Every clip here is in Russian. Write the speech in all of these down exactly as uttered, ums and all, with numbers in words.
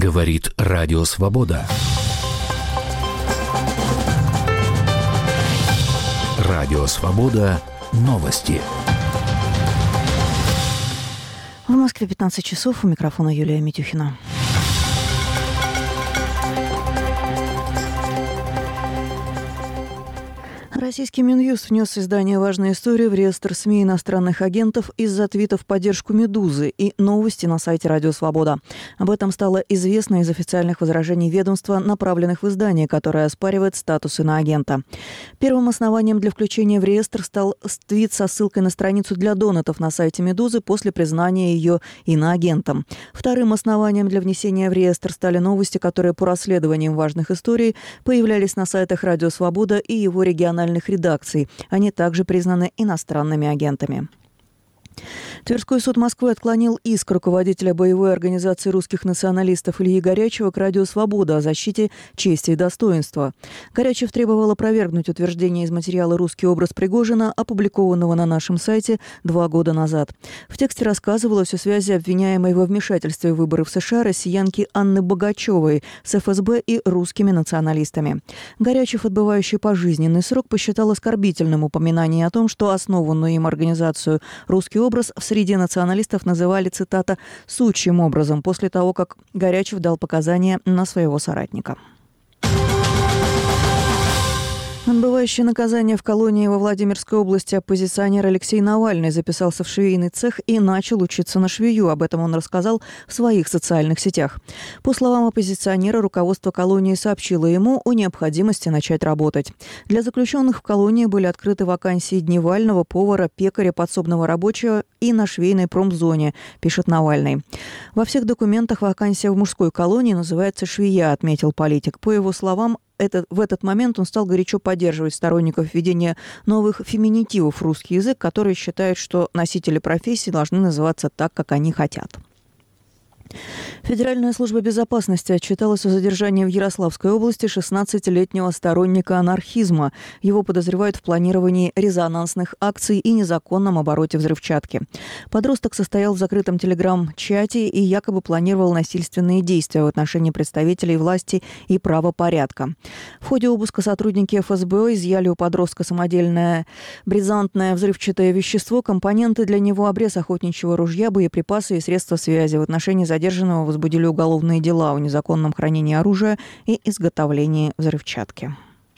Говорит Радио Свобода. Радио Свобода. Новости. В Москве пятнадцать часов. У микрофона Юлия Митюхина. Российский Минюст внес издание «Важная история» в реестр СМИ иностранных агентов из-за твита в поддержку «Медузы» и новости на сайте «Радио Свобода». Об этом стало известно из официальных возражений ведомства, направленных в издание, которое оспаривает статус иноагента. Первым основанием для включения в реестр стал твит со ссылкой на страницу для донатов на сайте «Медузы» после признания ее иноагентом. Вторым основанием для внесения в реестр стали новости, которые по расследованиям важных историй появлялись на сайтах «Радио Свобода» и его региональных редакций. Они также признаны иностранными агентами. Тверской суд Москвы отклонил иск руководителя боевой организации русских националистов Ильи Горячева к Радио Свобода о защите чести и достоинства. Горячев требовал опровергнуть утверждение из материала «Русский образ Пригожина», опубликованного на нашем сайте два года назад. В тексте рассказывалось о связи обвиняемой во вмешательстве в выборы в США россиянки Анны Богачевой с эф эс бэ и русскими националистами. Горячев, отбывающий пожизненный срок, посчитал оскорбительным упоминание о том, что основанную им организацию «Русский образ» в среде националистов называли, цитата, «сучьим образом», после того, как Горячев дал показания на своего соратника. Отбывающий наказание в колонии во Владимирской области оппозиционер Алексей Навальный записался в швейный цех и начал учиться на швею. Об этом он рассказал в своих социальных сетях. По словам оппозиционера, руководство колонии сообщило ему о необходимости начать работать. Для заключенных в колонии были открыты вакансии дневального, повара, пекаря, подсобного рабочего и на швейной промзоне, пишет Навальный. Во всех документах вакансия в мужской колонии называется «швея», отметил политик. По его словам, Это, в этот момент он стал горячо поддерживать сторонников введения новых феминитивов в русский язык, которые считают, что носители профессии должны называться так, как они хотят. Федеральная служба безопасности отчиталась о задержании в Ярославской области шестнадцатилетнего сторонника анархизма. Его подозревают в планировании резонансных акций и незаконном обороте взрывчатки. Подросток состоял в закрытом телеграм-чате и якобы планировал насильственные действия в отношении представителей власти и правопорядка. В ходе обыска сотрудники эф эс бэ изъяли у подростка самодельное бризантное взрывчатое вещество, компоненты для него, обрез охотничьего ружья, боеприпасы и средства связи. В отношении задержанного возбудили уголовные дела о незаконном хранении оружия и изготовлении взрывчатки.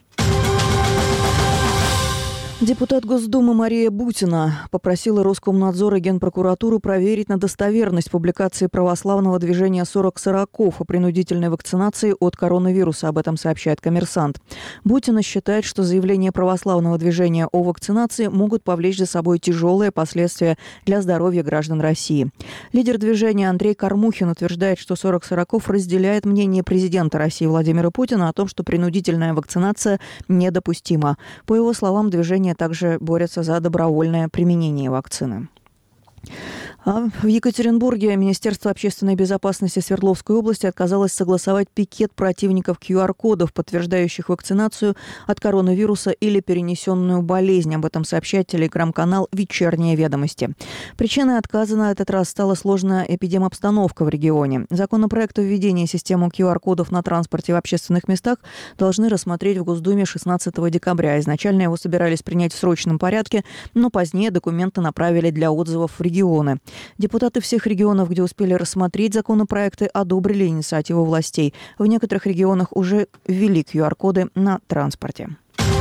Депутат Госдумы Мария Бутина попросила Роскомнадзор и Генпрокуратуру проверить на достоверность публикации православного движения сорок сороков о принудительной вакцинации от коронавируса. Об этом сообщает «Коммерсант». Бутина считает, что заявления православного движения о вакцинации могут повлечь за собой тяжелые последствия для здоровья граждан России. Лидер движения Андрей Кормухин утверждает, что сорок сороков разделяет мнение президента России Владимира Путина о том, что принудительная вакцинация недопустима. По его словам, движение также борются за добровольное применение вакцины. А в Екатеринбурге Министерство общественной безопасности Свердловской области отказалось согласовать пикет противников ку ар кодов, подтверждающих вакцинацию от коронавируса или перенесенную болезнь. Об этом сообщает телеграм-канал «Вечерние ведомости». Причиной отказа на этот раз стала сложная эпидемобстановка в регионе. Законопроект о введении системы ку ар кодов на транспорте в общественных местах должны рассмотреть в Госдуме шестнадцатого декабря. Изначально его собирались принять в срочном порядке, но позднее документы направили для отзывов в регионы. Депутаты всех регионов, где успели рассмотреть законопроекты, одобрили инициативу властей. В некоторых регионах уже ввели ку ар коды на транспорте.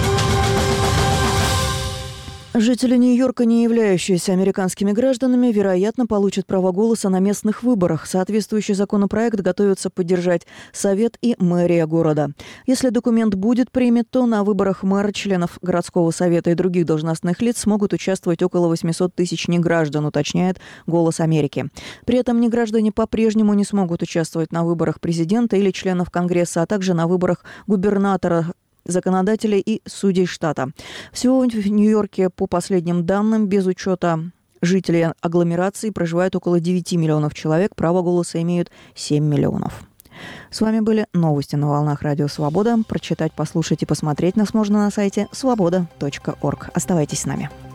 Жители Нью-Йорка, не являющиеся американскими гражданами, вероятно, получат право голоса на местных выборах. Соответствующий законопроект готовится поддержать Совет и мэрия города. Если документ будет принят, то на выборах мэра, членов городского совета и других должностных лиц смогут участвовать около восемьсот тысяч неграждан, уточняет «Голос Америки». При этом неграждане по-прежнему не смогут участвовать на выборах президента или членов Конгресса, а также на выборах губернатора, законодателей и судей штата. Всего в Нью-Йорке, по последним данным, без учета жителей агломерации, проживает около девять миллионов человек. Право голоса имеют семь миллионов. С вами были новости на волнах Радио Свобода. Прочитать, послушать и посмотреть нас можно на сайте свобода точка орг. Оставайтесь с нами.